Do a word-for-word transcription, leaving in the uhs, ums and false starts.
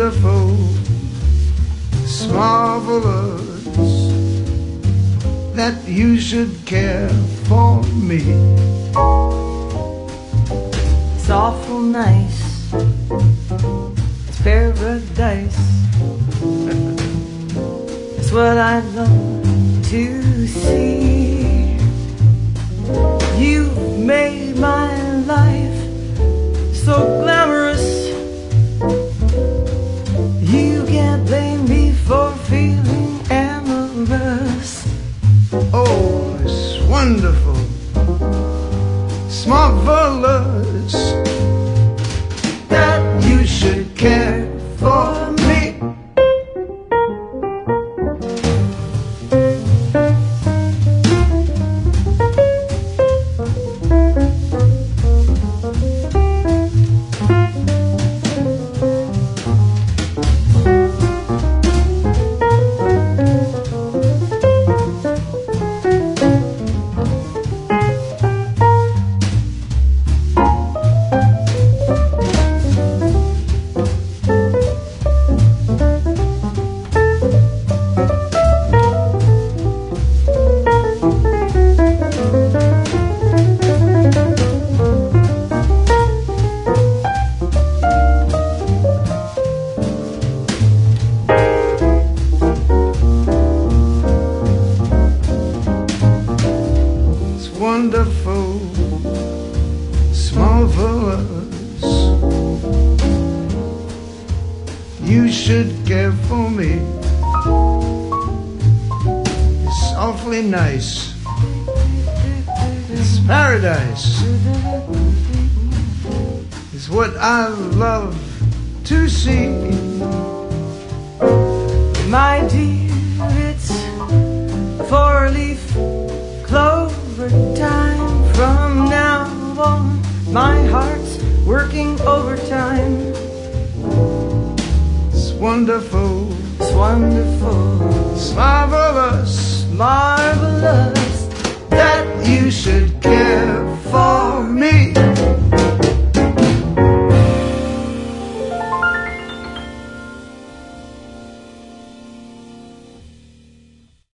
wonderful, it's marvelous that you should care for me. It's awful nice, it's paradise. It's what I'd love to see. You've made my life so glamorous. You can't blame me for feeling amorous. Oh, it's wonderful, it's marvelous that you should care for me. Wonderful, it's marvelous, you should care for me. It's awfully nice, it's paradise. It's what I love to see. My dear, it's four-leaf clover time. From now on, my heart's working overtime. It's wonderful, it's wonderful, it's marvelous, marvelous that you should care